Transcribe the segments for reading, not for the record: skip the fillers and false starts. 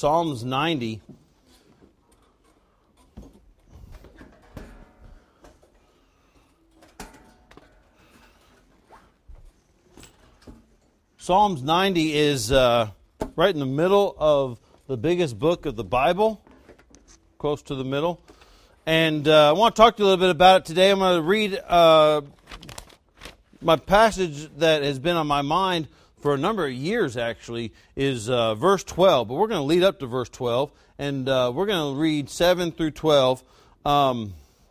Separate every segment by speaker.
Speaker 1: Psalms 90. Psalms 90 is right in the middle of the biggest book of the Bible, close to the middle. And I want to talk to you a little bit about it today. I'm going to read my passage that has been on my mind for a number of years, actually, is verse 12. But we're going to lead up to verse 12, and we're going to read 7 through 12. But I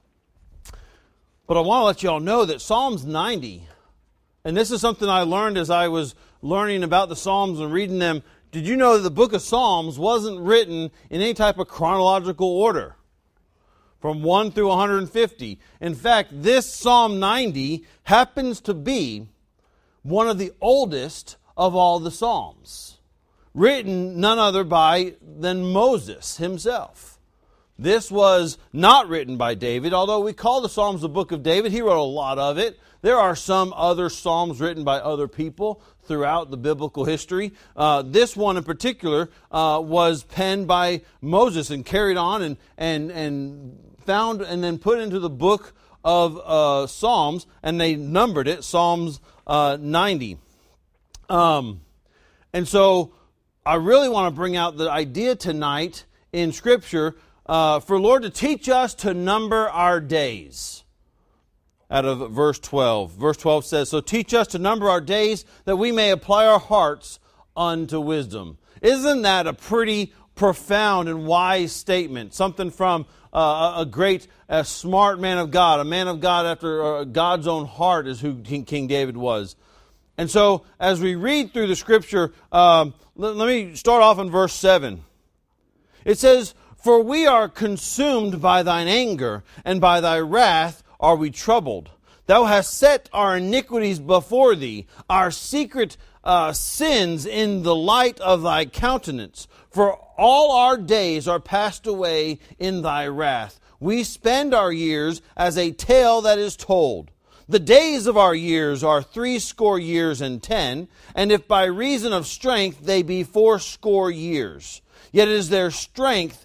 Speaker 1: want to let you all know that Psalms 90, and this is something I learned as I was learning about the Psalms and reading them. Did you know that the book of Psalms wasn't written in any type of chronological order? From 1 through 150. In fact, this Psalm 90 happens to be one of the oldest of all the Psalms, written none other than Moses himself. This was not written by David, although we call the Psalms the book of David. He wrote a lot of it. There are some other Psalms written by other people throughout the biblical history. This one in particular was penned by Moses and carried on and found and then put into the book of Psalms, and they numbered it, Psalms 90. And so I really want to bring out the idea tonight in Scripture for Lord to teach us to number our days. Out of verse 12. Verse 12 says, "So teach us to number our days, that we may apply our hearts unto wisdom." Isn't that a pretty profound and wise statement? Something from a smart man of God, a man of God after God's own heart is who King David was. And so, as we read through the Scripture, let me start off in verse 7. It says, "For we are consumed by thine anger, and by thy wrath are we troubled. Thou hast set our iniquities before thee, our secret sins in the light of thy countenance. For all our days are passed away in thy wrath. We spend our years as a tale that is told. The days of our years are 60 years and 10, and if by reason of strength they be 80 years. Yet is their strength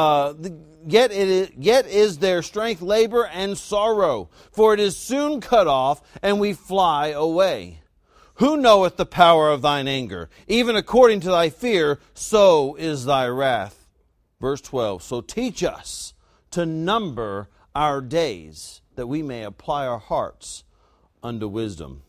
Speaker 1: Yet is their strength labor and sorrow, for it is soon cut off, and we fly away. Who knoweth the power of thine anger? Even according to thy fear, so is thy wrath." Verse 12, "So teach us to number our days, that we may apply our hearts unto wisdom."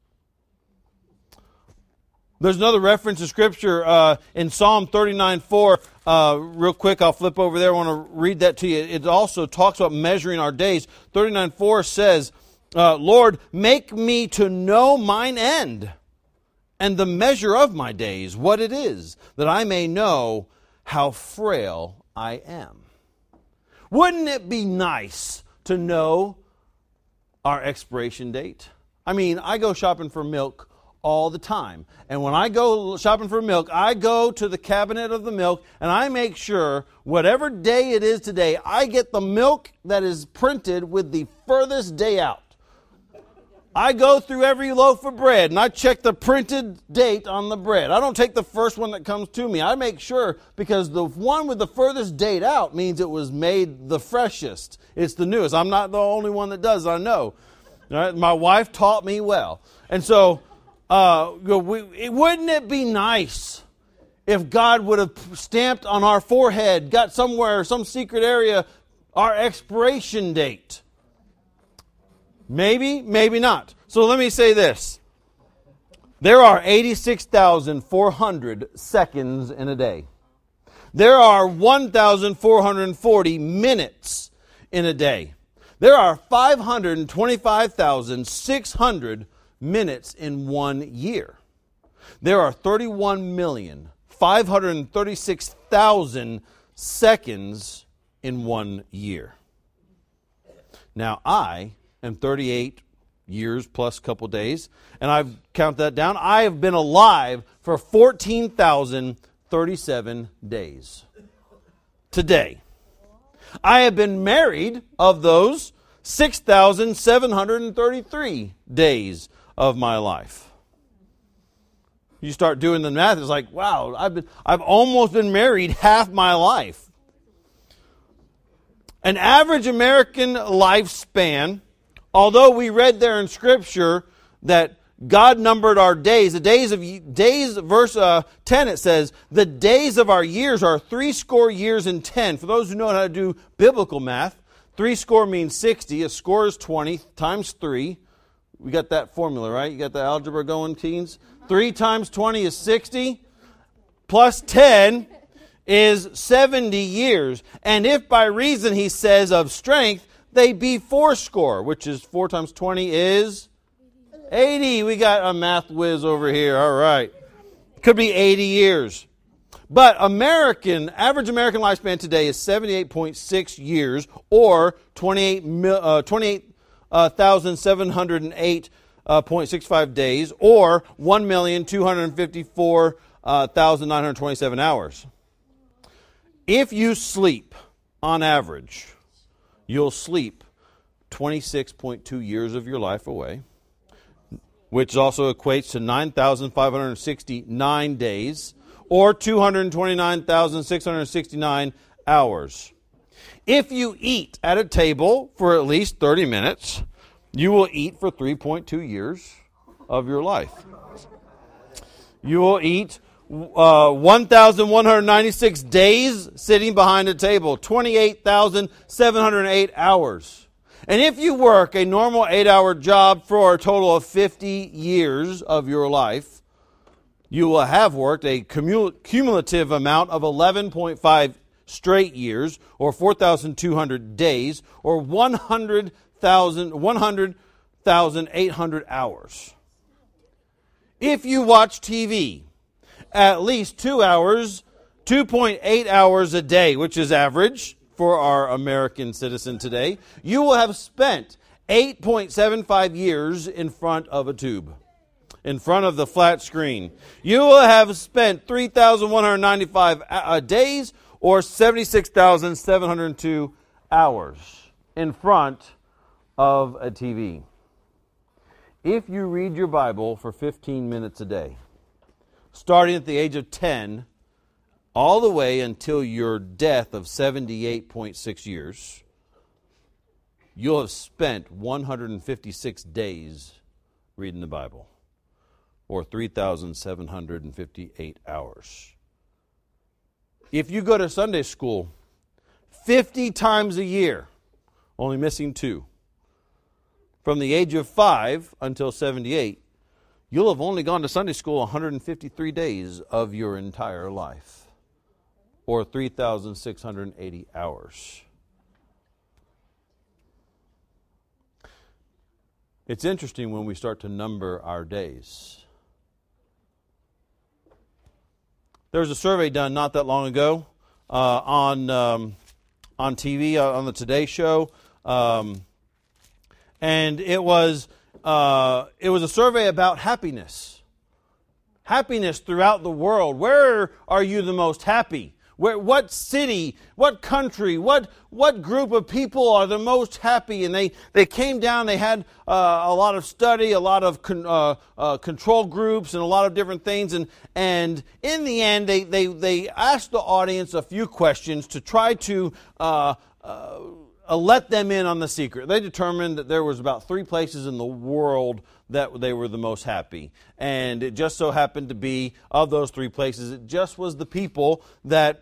Speaker 1: There's another reference to Scripture in Psalm 39:4. Real quick, I'll flip over there. I want to read that to you. It also talks about measuring our days. 39:4 says, "Lord, make me to know mine end, and the measure of my days, what it is, that I may know how frail I am." Wouldn't it be nice to know our expiration date? I mean, I go shopping for milk all the time. And when I go shopping for milk, I go to the cabinet of the milk and I make sure whatever day it is today, I get the milk that is printed with the furthest day out. I go through every loaf of bread and I check the printed date on the bread. I don't take the first one that comes to me. I make sure, because the one with the furthest date out means it was made the freshest. It's the newest. I'm not the only one that does, I know. All right? My wife taught me well. And so wouldn't it be nice if God would have stamped on our forehead, got somewhere, some secret area, our expiration date? Maybe, maybe not. So let me say this. There are 86,400 seconds in a day. There are 1,440 minutes in a day. There are 525,600 minutes in 1 year. There are 31,536,000 seconds in 1 year. Now, I am 38 years plus a couple days, and I've counted that down. I have been alive for 14,037 days. Today. I have been married, of those, 6,733 days of my life. You start doing the math, it's like, wow, I've almost been married half my life. An average American lifespan, although we read there in Scripture that God numbered our days, verse 10 it says, the days of our years are 70 years and 10. For those who know how to do biblical math, 70 means 60, a score is 20 times 3. We got that formula, right? You got the algebra going, teens? 3 times 20 is 60, plus 10 is 70 years. And if by reason, he says, of strength, they be 80, which is 4 times 20 is 80. We got a math whiz over here. All right. Could be 80 years. But average American lifespan today is 78.6 years, or 28,708.65 days, or 1,254,927 hours. If you sleep, on average, you'll sleep 26.2 years of your life away, which also equates to 9,569 days, or 229,669 hours. If you eat at a table for at least 30 minutes, you will eat for 3.2 years of your life. You will eat 1,196 days sitting behind a table, 28,708 hours. And if you work a normal 8-hour job for a total of 50 years of your life, you will have worked a cumulative amount of 11.5 straight years, or 4,200 days, or 100,800 hours. If you watch TV at least 2 hours, 2.8 hours a day, which is average for our American citizen today, you will have spent 8.75 years in front of a tube, in front of the flat screen. You will have spent 3,195 days, or 76,702 hours in front of a TV. If you read your Bible for 15 minutes a day, starting at the age of 10, all the way until your death of 78.6 years, you'll have spent 156 days reading the Bible, or 3,758 hours. If you go to Sunday school 50 times a year, only missing 2, from the age of 5 until 78, you'll have only gone to Sunday school 153 days of your entire life, or 3,680 hours. It's interesting when we start to number our days. There was a survey done not that long ago on TV, on the Today Show, and it was a survey about happiness. Happiness throughout the world. Where are you the most happy? What city, what country, what group of people are the most happy? And they came down, they had a lot of study, a lot of control groups, and a lot of different things. And in the end, they asked the audience a few questions to try to let them in on the secret. They determined that there was about 3 places in the world that they were the most happy. And it just so happened to be, of those 3 places, it just was the people that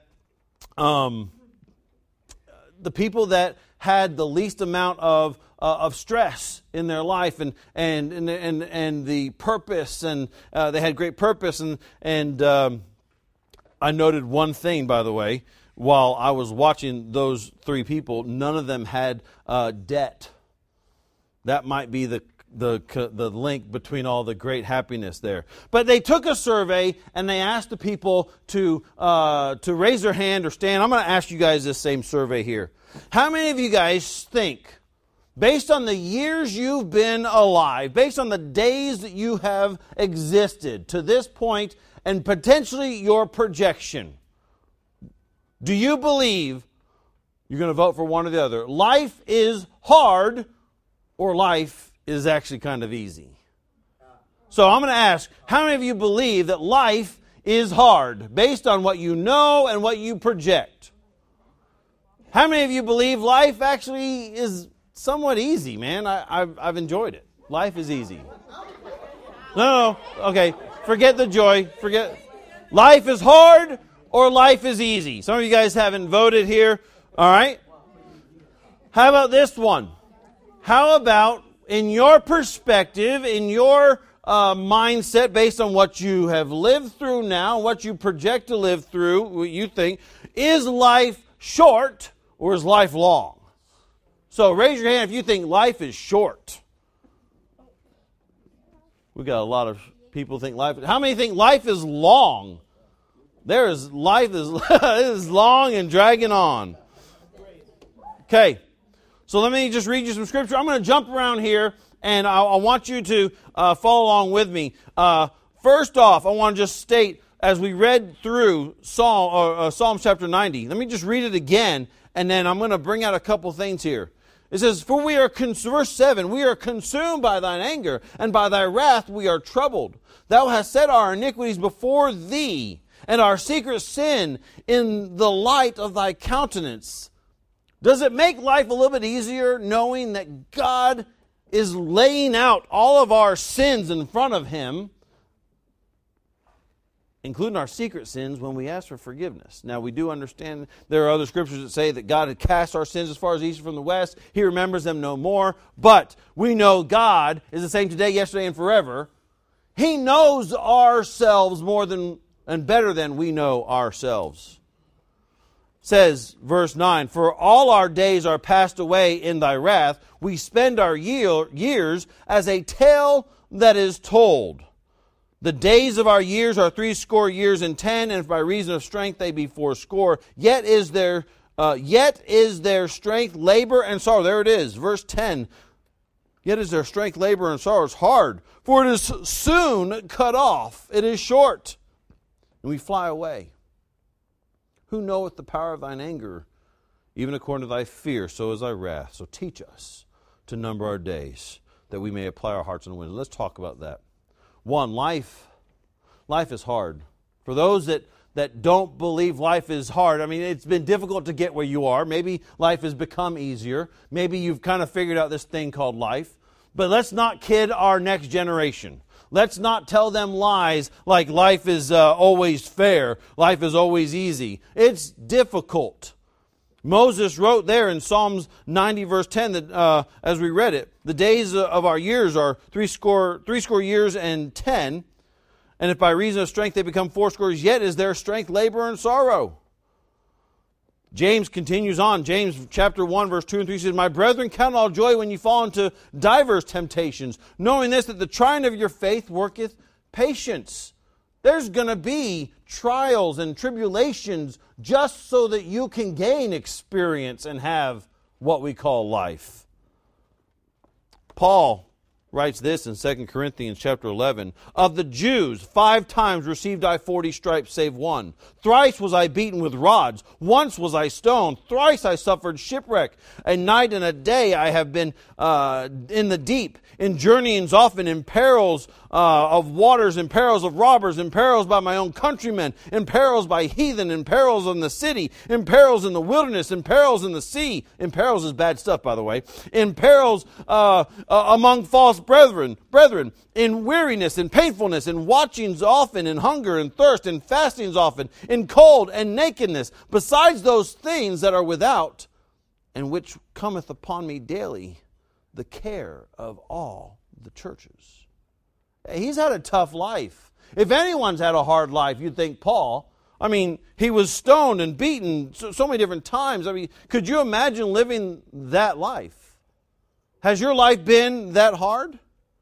Speaker 1: had the least amount of stress in their life, and the purpose, and they had great purpose. And I noted one thing, by the way, while I was watching those 3 people, none of them had debt. That might be the link between all the great happiness there. But they took a survey and they asked the people to raise their hand or stand. I'm going to ask you guys this same survey here. How many of you guys think, based on the years you've been alive, based on the days that you have existed to this point, and potentially your projection, do you believe you're going to vote for one or the other? Life is hard, or life is actually kind of easy? So I'm going to ask, how many of you believe that life is hard based on what you know and what you project? How many of you believe life actually is somewhat easy, man? I've enjoyed it. Life is easy. No. Okay. Forget the joy. Forget. Life is hard or life is easy. Some of you guys haven't voted here. All right. How about this one? How about, in your perspective, in your mindset, based on what you have lived through now, what you project to live through, what you think, is life short or is life long? So raise your hand if you think life is short. We got a lot of people think life. How many think life is long? Life is long and dragging on. Okay, so let me just read you some scripture. I'm going to jump around here, and I want you to follow along with me. First off, I want to just state, as we read through Psalm chapter 90, let me just read it again, and then I'm going to bring out a couple things here. It says, "For we are," verse 7, "we are consumed by thine anger, and by thy wrath we are troubled. Thou hast set our iniquities before thee, and our secret sin in the light of thy countenance." Does it make life a little bit easier knowing that God is laying out all of our sins in front of Him, including our secret sins, when we ask for forgiveness? Now, we do understand there are other scriptures that say that God had cast our sins as far as the east from the west. He remembers them no more. But we know God is the same today, yesterday, and forever. He knows ourselves more than and better than we know ourselves. Says, verse 9, "For all our days are passed away in thy wrath. We spend our years as a tale that is told. The days of our years are 60 years and 10, and if by reason of strength they be 80. Yet is their strength labor and sorrow." There it is, verse 10. "Yet is their strength labor and sorrow is hard, for it is soon cut off. It is short, and we fly away. Who knoweth the power of thine anger? Even according to thy fear, so is thy wrath. So teach us to number our days, that we may apply our hearts unto wisdom." Let's talk about that. One, life is hard. For those that don't believe life is hard, I mean, it's been difficult to get where you are. Maybe life has become easier. Maybe you've kind of figured out this thing called life. But let's not kid our next generation. Let's not tell them lies like life is always fair, life is always easy. It's difficult. Moses wrote there in Psalms 90 verse 10 that as we read it, "The days of our years are threescore years and 10, and if by reason of strength they become 80, yet is their strength labor and sorrow." James continues on. James chapter 1 verse 2 and 3 says, "My brethren, count all joy when you fall into divers temptations, knowing this, that the trying of your faith worketh patience." There's going to be trials and tribulations just so that you can gain experience and have what we call life. Paul writes this in 2 Corinthians chapter 11. "Of the Jews, 5 times received I 40 stripes, save one. Thrice was I beaten with rods. Once was I stoned. Thrice I suffered shipwreck. A night and a day I have been in the deep, in journeyings often, in perils of waters, in perils of robbers, in perils by my own countrymen, in perils by heathen, in perils in the city, in perils in the wilderness, in perils in the sea." In perils is bad stuff, by the way. "In perils among false brethren, in weariness and painfulness, in watchings often, in hunger and thirst, in fastings often, in cold and nakedness, besides those things that are without, and which cometh upon me daily, the care of all the churches." He's had a tough life. If anyone's had a hard life, you'd think Paul. I mean, he was stoned and beaten so many different times. I mean, could you imagine living that life? Has your life been that hard?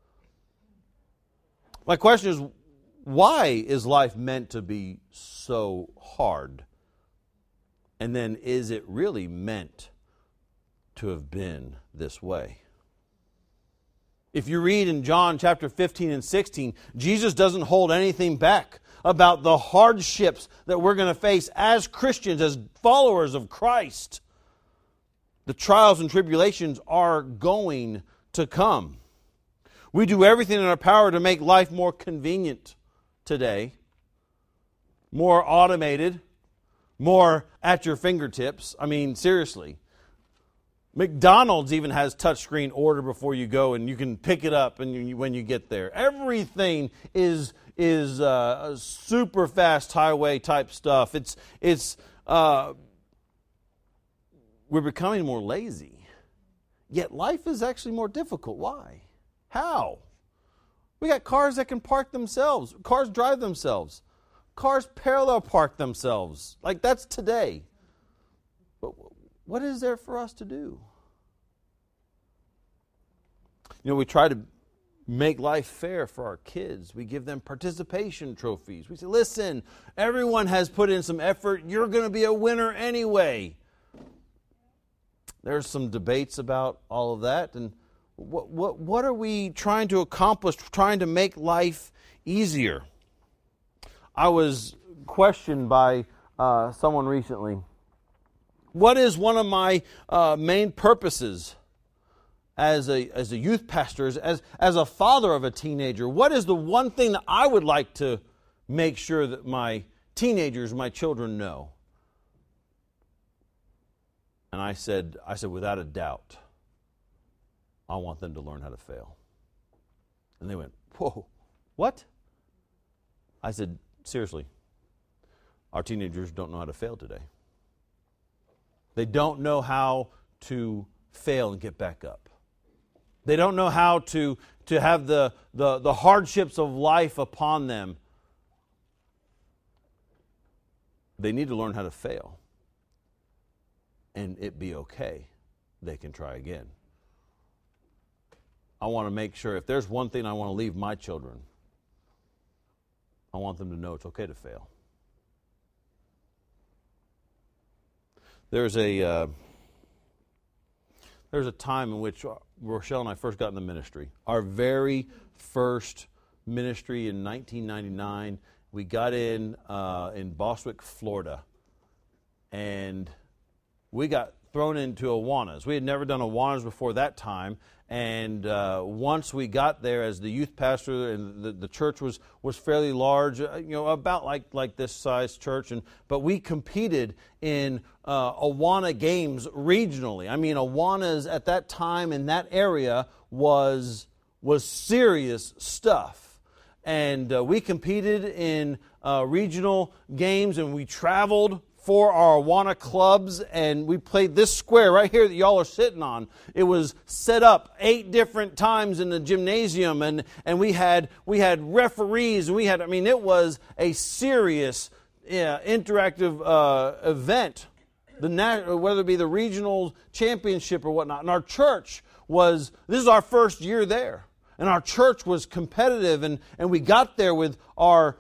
Speaker 1: My question is, why is life meant to be so hard? And then, is it really meant to have been this way? If you read in John chapter 15 and 16, Jesus doesn't hold anything back about the hardships that we're going to face as Christians, as followers of Christ. The trials and tribulations are going to come. We do everything in our power to make life more convenient today, more automated, more at your fingertips. I mean, seriously. McDonald's even has touchscreen order before you go, and you can pick it up when you get there. Everything is super fast highway type stuff. We're becoming more lazy. Yet life is actually more difficult. Why? How? We got cars that can park themselves. Cars drive themselves. Cars parallel park themselves. Like, that's today. But what is there for us to do? You know, we try to make life fair for our kids. We give them participation trophies. We say, listen, everyone has put in some effort. You're going to be a winner anyway. There's some debates about all of that. And what are we trying to accomplish, trying to make life easier? I was questioned by someone recently. What is one of my main purposes as a youth pastor, as a father of a teenager? What is the one thing that I would like to make sure that my teenagers, my children know? And I said, without a doubt, I want them to learn how to fail. And they went, whoa, what? I said, seriously, our teenagers don't know how to fail today. They don't know how to fail and get back up. They don't know how to have the hardships of life upon them. They need to learn how to fail. And it be okay. They can try again. I want to make sure, if there's one thing I want to leave my children, I want them to know it's okay to fail. There's a time in which Rochelle and I first got in the ministry. Our very first ministry in 1999, we got in Bostwick, Florida, and we got thrown into Awanas. We had never done Awanas before that time, and once we got there as the youth pastor, and the church was fairly large, about like this size church, but we competed in Awana games regionally. I mean, Awanas at that time in that area was serious stuff. And we competed in regional games, and we traveled for our Awana clubs, and we played this square right here that y'all are sitting on. It was set up 8 different times in the gymnasium, and we had referees, and it was a serious interactive event, whether it be the regional championship or whatnot. And our church this is our first year there. And our church was competitive, and we got there with our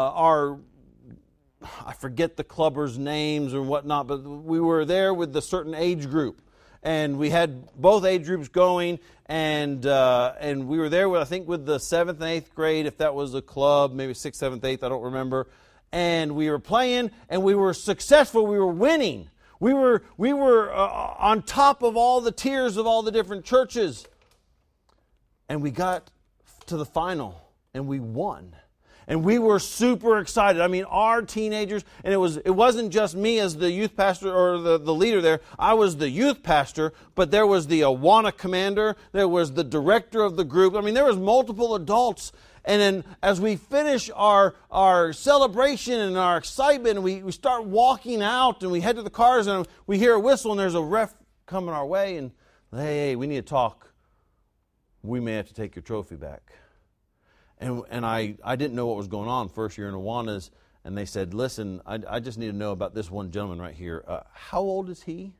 Speaker 1: I forget the clubbers' names or whatnot, but we were there with the certain age group. And we had both age groups going, and we were there with the 7th and 8th grade, if that was a club, maybe 6th, 7th, 8th, I don't remember. And we were playing, and we were successful. We were winning. We were on top of all the tiers of all the different churches. And we got to the final, and we won. And we were super excited. I mean, our teenagers, and it wasn't just me as the youth pastor or the leader there. I was the youth pastor, but there was the Awana commander. There was the director of the group. I mean, there was multiple adults. And then as we finish our celebration and our excitement, we start walking out, and we head to the cars, and we hear a whistle, and there's a ref coming our way, and hey, we need to talk. We may have to take your trophy back. And I didn't know what was going on first year in Awanas, and they said, listen, I just need to know about this one gentleman right here. How old is he?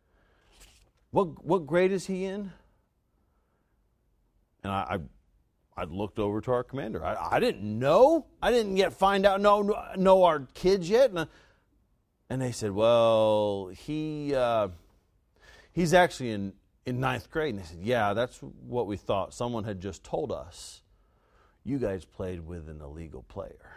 Speaker 1: What grade is he in? And I looked over to our commander. I didn't know. I didn't yet find out, know our kids yet. And they said, well, he's actually in 9th grade. And they said, yeah, that's what we thought. Someone had just told us. You guys played with an illegal player.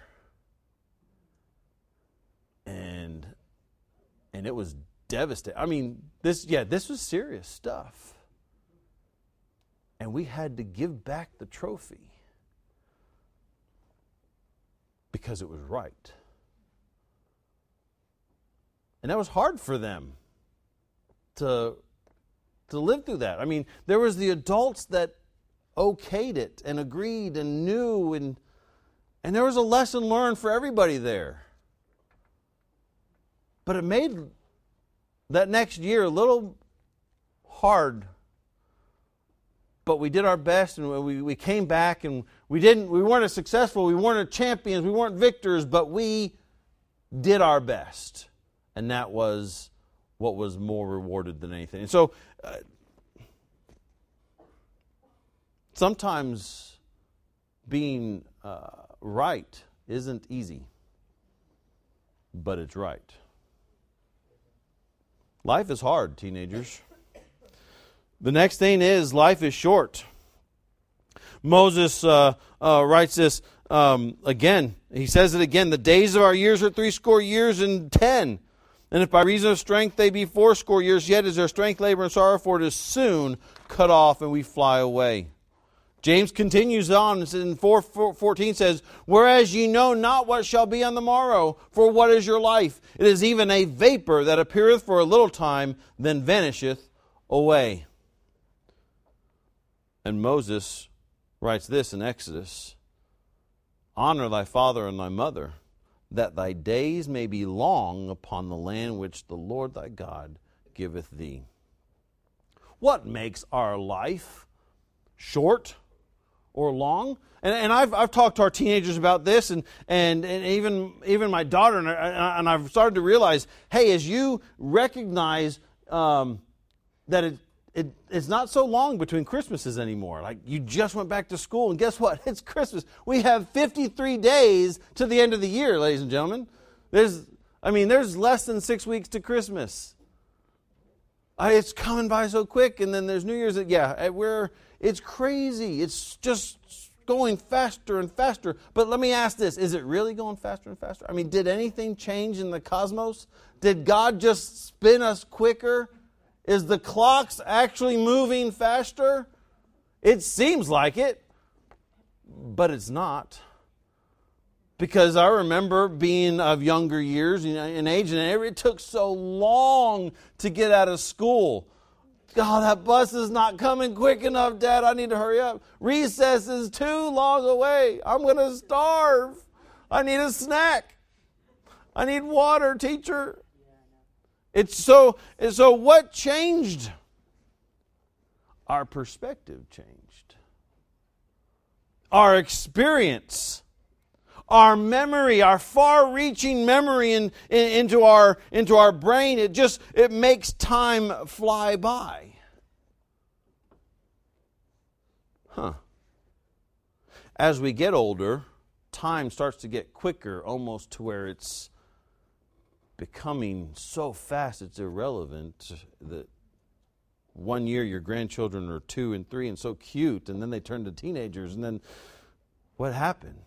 Speaker 1: And it was devastating. I mean, this was serious stuff. And And we had to give back the trophy because it was right. And that was hard for them to live through that. I mean, there was the adults that okayed it and agreed and knew, and there was a lesson learned for everybody there. But it made that next year a little hard. But we did our best, and we came back, and we weren't as successful, we weren't champions, we weren't victors, but we did our best. And that was what was more rewarded than anything. And so, sometimes being right isn't easy, but it's right. Life is hard, teenagers. The next thing is life is short. Moses writes this again. He says it again. The days of our years are 70 years and 10. And if by reason of strength they be 80 years, yet is their strength, labor, and sorrow, for it is soon cut off, and we fly away. James continues on in 4:14 says, whereas ye know not what shall be on the morrow, for what is your life? It is even a vapor that appeareth for a little time, then vanisheth away. And Moses writes this in Exodus, honor thy father and thy mother, that thy days may be long upon the land which the Lord thy God giveth thee. What makes our life short or long? And I've talked to our teenagers about this, and even my daughter, and I've started to realize, hey, as you recognize that it's not so long between Christmases anymore. Like, you just went back to school, and guess what? It's Christmas. We have 53 days to the end of the year, ladies and gentlemen. There's less than 6 weeks to Christmas. It's coming by so quick, and then there's New Year's. It's crazy. It's just going faster and faster. But let me ask this. Is it really going faster and faster? I mean, did anything change in the cosmos? Did God just spin us quicker? Is the clocks actually moving faster? It seems like it, but it's not. Because I remember being of younger years in age, and it took so long to get out of school. God, that bus is not coming quick enough, Dad. I need to hurry up. Recess is too long away. I'm going to starve. I need a snack. I need water, teacher. So what changed? Our perspective changed. Our experience, our memory, our far-reaching memory into our brain, it makes time fly by. As we get older, time starts to get quicker, almost to where it's becoming so fast it's irrelevant. That 1 year your grandchildren are 2 and 3 and so cute, and then they turn to teenagers, and then what happened?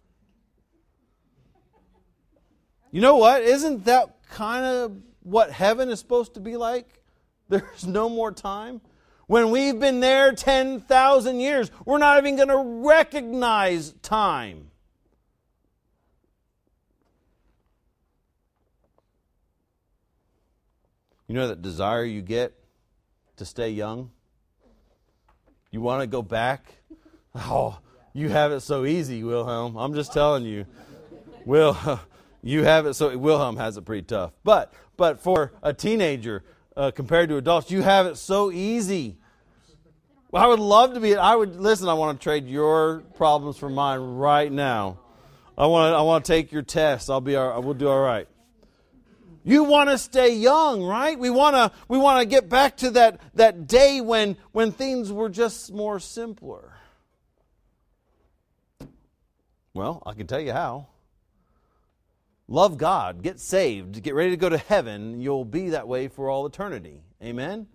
Speaker 1: You know what? Isn't that kind of what heaven is supposed to be like? There's no more time. When we've been there 10,000 years, we're not even going to recognize time. You know that desire you get to stay young? You want to go back? Oh, you have it so easy, Wilhelm. I'm just telling you. You have it so... Wilhelm has it pretty tough. But for a teenager, compared to adults, you have it so easy. Well, I would love to be... I want to trade your problems for mine right now. I want to take your test. We'll do all right. You want to stay young, right? We want to get back to that day when things were just more simpler. Well, I can tell you how. Love God, get saved, get ready to go to heaven. You'll be that way for all eternity. Amen?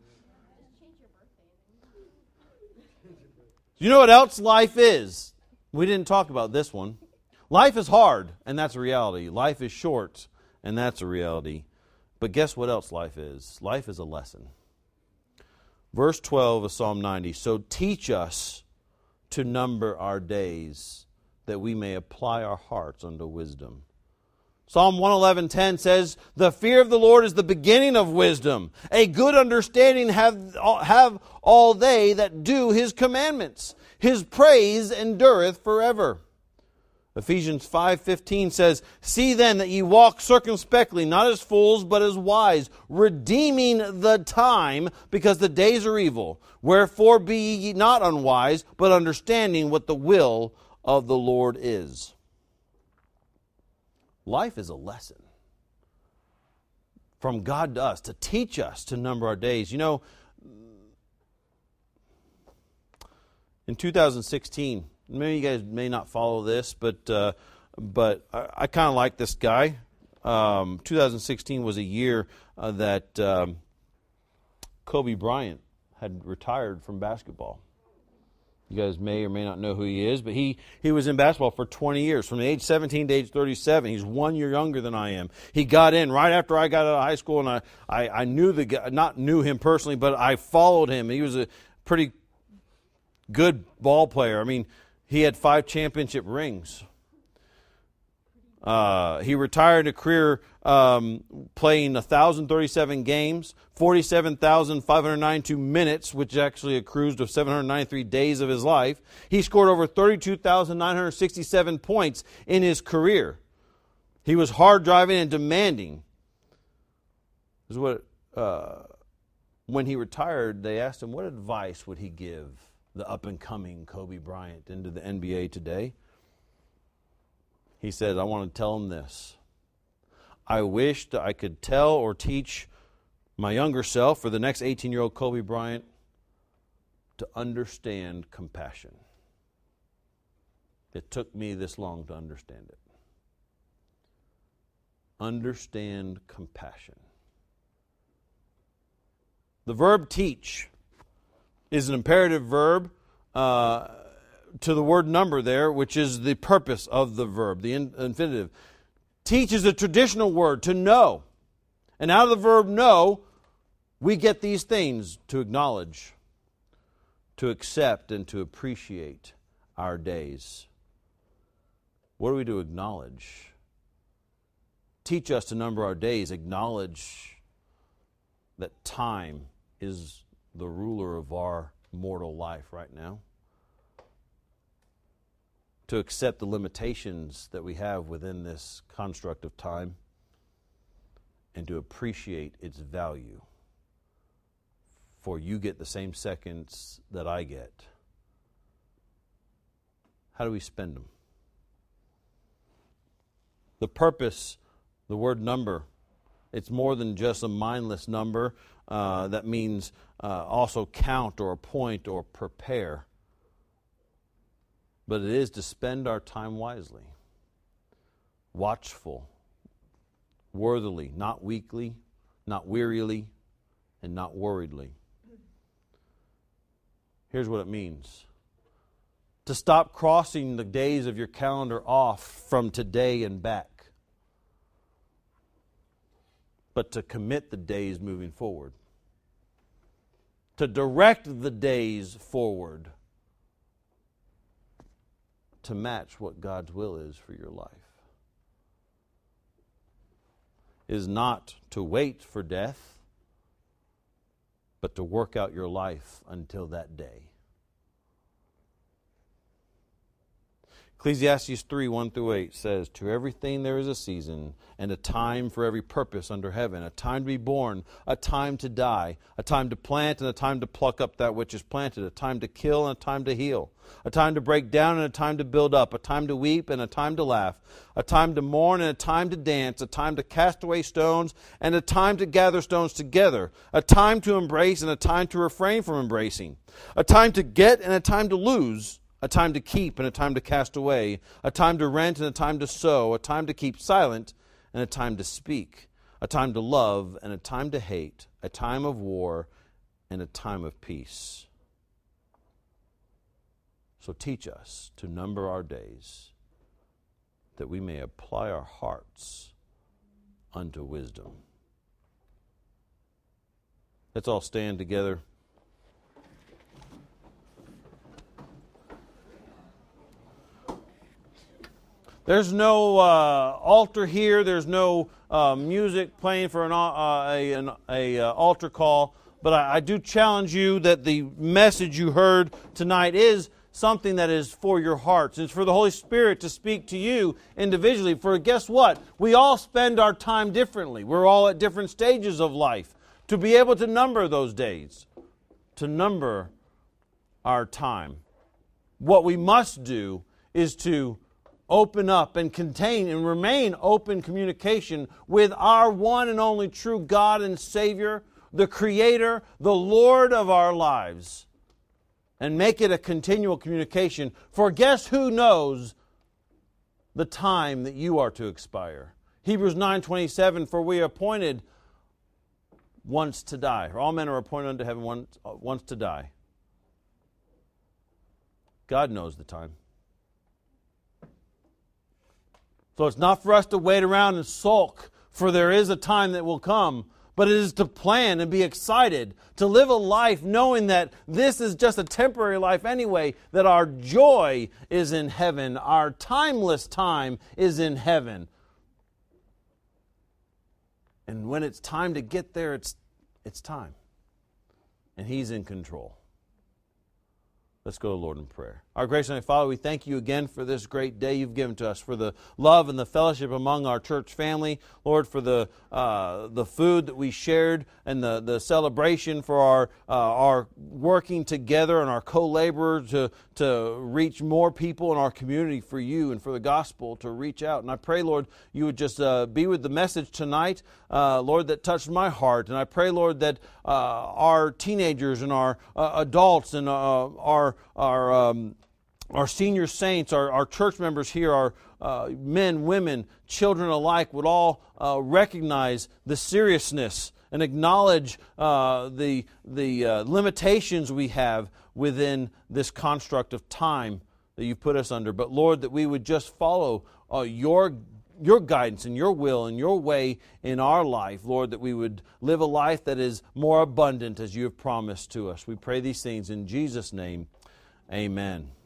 Speaker 1: You know what else life is? We didn't talk about this one. Life is hard, and that's a reality. Life is short, and that's a reality. But guess what else life is? Life is a lesson. Verse 12 of Psalm 90. So teach us to number our days, that we may apply our hearts unto wisdom. Psalm 111:10 says, the fear of the Lord is the beginning of wisdom. A good understanding have all they that do His commandments. His praise endureth forever. Ephesians 5:15 says, see then that ye walk circumspectly, not as fools, but as wise, redeeming the time, because the days are evil. Wherefore be ye not unwise, but understanding what the will of the Lord is. Life is a lesson from God to us, to teach us to number our days. You know, in 2016, maybe you guys may not follow this, but I kind of like this guy. 2016 was a year that Kobe Bryant had retired from basketball. You guys may or may not know who he is, but he was in basketball for 20 years, from the age 17 to age 37. He's 1 year younger than I am. He got in right after I got out of high school, and I knew the guy, not knew him personally, but I followed him. He was a pretty good ball player. I mean, he had 5 championship rings. He retired a career playing 1,037 games, 47,592 minutes, which actually accrues to 793 days of his life. He scored over 32,967 points in his career. He was hard driving and demanding. This is what, when he retired, they asked him what advice would he give the up-and-coming Kobe Bryant into the NBA today. He said, I want to tell him this. I wish that I could tell or teach my younger self, for the next 18-year-old Kobe Bryant, to understand compassion. It took me this long to understand it. Understand compassion. The verb teach is an imperative verb to the word number there, which is the purpose of the verb, the infinitive. Teach is a traditional word, to know. And out of the verb know, we get these things: to acknowledge, to accept, and to appreciate our days. What are we to acknowledge? Teach us to number our days. Acknowledge that time is the ruler of our mortal life right now. To accept the limitations that we have within this construct of time, and to appreciate its value. For you get the same seconds that I get. How do we spend them? The purpose, the word number, it's more than just a mindless number. That means also count or appoint or prepare. But it is to spend our time wisely, watchful, worthily, not weakly, not wearily, and not worriedly. Here's what it means. To stop crossing the days of your calendar off from today and back, but to commit the days moving forward. To direct the days forward to match what God's will is for your life. Is not to wait for death, but to work out your life until that day. Ecclesiastes 3:1-8 says, to everything there is a season, and a time for every purpose under heaven, a time to be born, a time to die, a time to plant and a time to pluck up that which is planted, a time to kill and a time to heal, a time to break down and a time to build up, a time to weep and a time to laugh, a time to mourn and a time to dance, a time to cast away stones and a time to gather stones together, a time to embrace and a time to refrain from embracing, a time to get and a time to lose, a time to keep and a time to cast away, a time to rent and a time to sow, a time to keep silent and a time to speak, a time to love and a time to hate, a time of war and a time of peace. So teach us to number our days, that we may apply our hearts unto wisdom. Let's all stand together There's no altar here. There's no music playing for an altar call. But I do challenge you that the message you heard tonight is something that is for your hearts. It's for the Holy Spirit to speak to you individually. For guess what? We all spend our time differently. We're all at different stages of life. To be able to number those days, to number our time. What we must do is to open up and contain and remain open communication with our one and only true God and Savior, the Creator, the Lord of our lives, and make it a continual communication. For guess who knows the time that you are to expire? Hebrews 9:27, for we are appointed once to die. All men are appointed unto heaven once to die. God knows the time. So it's not for us to wait around and sulk, for there is a time that will come. But it is to plan and be excited, to live a life knowing that this is just a temporary life anyway, that our joy is in heaven, our timeless time is in heaven. And when it's time to get there, it's time. And He's in control. Let's go to the Lord in prayer. Our gracious and Father, we thank you again for this great day you've given to us, for the love and the fellowship among our church family. Lord, for the food that we shared and the celebration for our working together and our co-laborers to reach more people in our community for you and for the gospel to reach out. And I pray, Lord, you would just be with the message tonight, Lord, that touched my heart. And I pray, Lord, that our teenagers and our adults and our senior saints, our church members here, our men, women, children alike would all recognize the seriousness and acknowledge the limitations we have within this construct of time that you've put us under. But Lord, that we would just follow your guidance and your will and your way in our life. Lord, that we would live a life that is more abundant as you have promised to us. We pray these things in Jesus' name. Amen.